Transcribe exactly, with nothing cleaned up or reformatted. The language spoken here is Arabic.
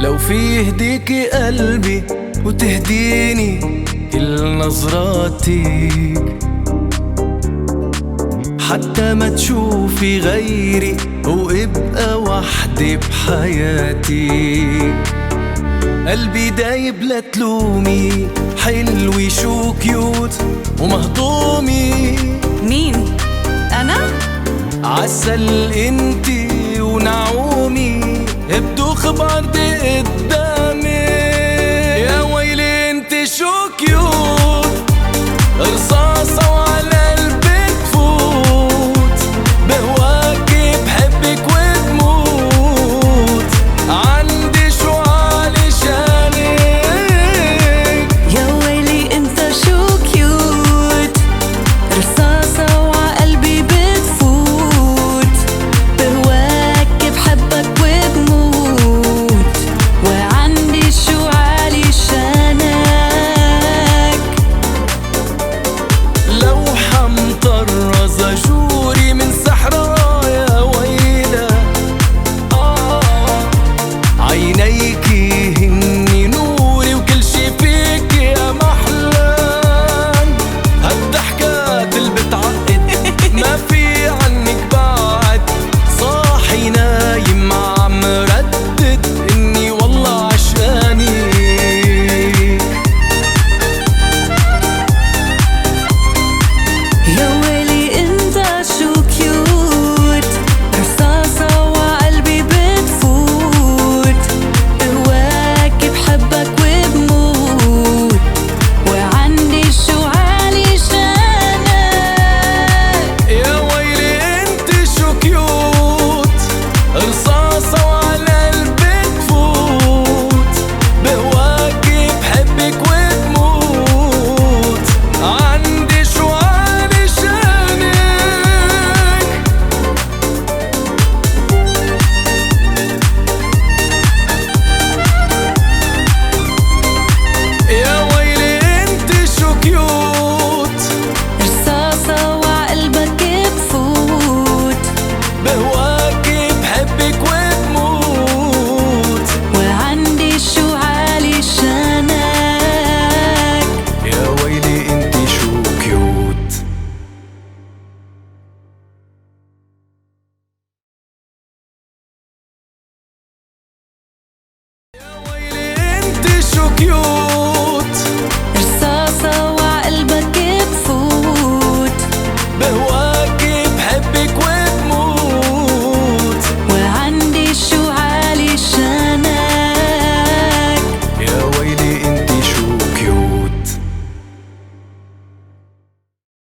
لو في يهديكي قلبي وتهديني كل نظراتك، حتى ما تشوفي غيري وابقى وحدي بحياتي. قلبي دايب لا تلومي، حلوي شو كيوت ومهضومي. مين؟ أنا؟ عسل انتي ونعومي، بدوخ بارضي قدامي. يا ويلي انتي شو كيوت، رصاصة وعلى قلبي تفوت، بهواكي بحبك وبموت، عندي شو عالي شانك. يا ويلي انت شو كيوت، رصاصة وعقلبي بتفوت، بهواك بحبك وبموت، وعندي شو عالي شانك. لو حمطر زجوري من صحراء يا ويلة، آه عينيكي هني نوري وكل شي فيك يا محلان. هالضحكات اللي بتعقد ما في عنك بعد، صاحي نايم عم ردد اني والله عشقاني. يا ويلي انت شو كيوت، رصاصة وعقلبي بتفوت، بهواك بحبك وبموت، وعندي شو عالي شانك. يا ويلي انت شو كيوت، رصاصة وعلى قلبي تفوت، بهواكي بحبك وبموت، عندي شو عالي شانك. يا ويلي انت شو كيوت، رصاصة وعقلبك بفوت، بهواكي بحبك وبموت، وعندي شو عالي شانك. يا ويلي انت شو كيوت. يا ويلي انت شو كيوت.